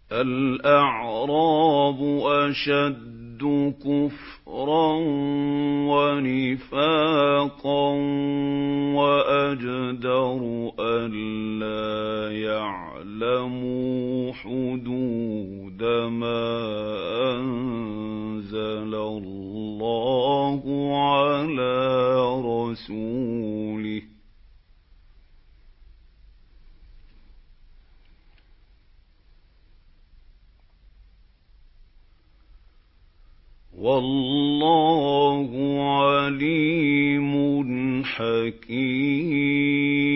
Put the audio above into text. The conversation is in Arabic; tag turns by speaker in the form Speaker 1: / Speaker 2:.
Speaker 1: الْأَعْرَابُ أَشَدُّ كُفْرًا وَنِفَاقًا وَأَجْدَرُ أَلَّا يَعْلَمُوا حُدُودَ مَا أَنزَلَ اللَّهُ عَلَىٰ رَسُولِهِ ۗ وَاللَّهُ عَلِيمٌ حَكِيمٌ.